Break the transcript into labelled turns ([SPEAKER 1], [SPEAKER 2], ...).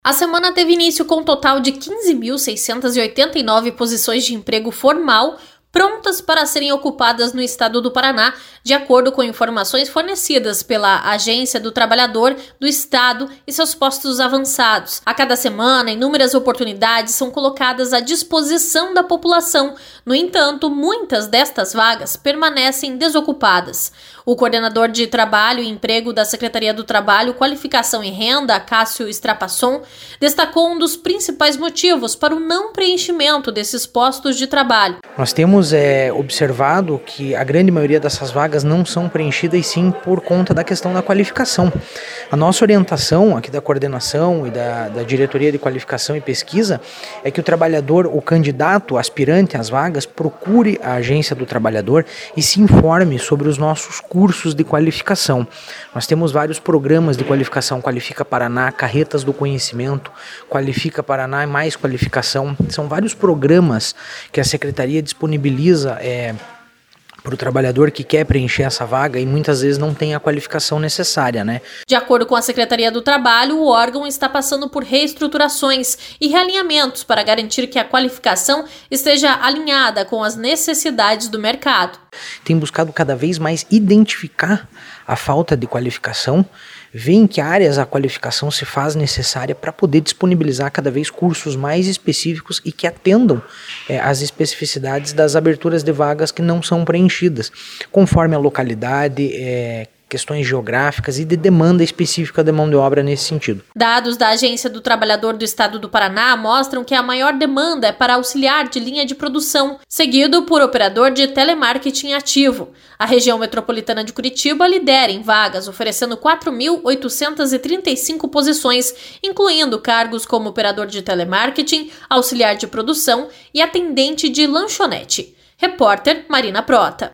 [SPEAKER 1] A semana teve início com um total de 15.689 posições de emprego formal prontas para serem ocupadas no estado do Paraná, de acordo com informações fornecidas pela Agência do Trabalhador do Estado e seus postos avançados. A cada semana, inúmeras oportunidades são colocadas à disposição da população. No entanto, muitas destas vagas permanecem desocupadas. O coordenador de Trabalho e Emprego da Secretaria do Trabalho, Qualificação e Renda, Cássio Strapasson, destacou um dos principais motivos para o não preenchimento desses postos de trabalho.
[SPEAKER 2] Nós temos observado que a grande maioria dessas vagas não são preenchidas sim por conta da questão da qualificação. A nossa orientação aqui da coordenação e da diretoria de qualificação e pesquisa é que o trabalhador, o candidato, aspirante às vagas, procure a agência do trabalhador e se informe sobre os nossos cursos de qualificação. Nós temos vários programas de qualificação, Qualifica Paraná, Carretas do Conhecimento, Qualifica Paraná e Mais Qualificação. São vários programas que a Secretaria disponibiliza para o trabalhador que quer preencher essa vaga e muitas vezes não tem a qualificação necessária, né?
[SPEAKER 1] De acordo com a Secretaria do Trabalho, o órgão está passando por reestruturações e realinhamentos para garantir que a qualificação esteja alinhada com as necessidades do mercado.
[SPEAKER 2] Tem buscado cada vez mais identificar a falta de qualificação, ver em que áreas a qualificação se faz necessária para poder disponibilizar cada vez cursos mais específicos e que atendam às especificidades das aberturas de vagas que não são preenchidas, conforme a localidade, questões geográficas e de demanda específica de mão de obra nesse sentido.
[SPEAKER 1] Dados da Agência do Trabalhador do Estado do Paraná mostram que a maior demanda é para auxiliar de linha de produção, seguido por operador de telemarketing ativo. A região metropolitana de Curitiba lidera em vagas, oferecendo 4.835 posições, incluindo cargos como operador de telemarketing, auxiliar de produção e atendente de lanchonete. Repórter Marina Prota.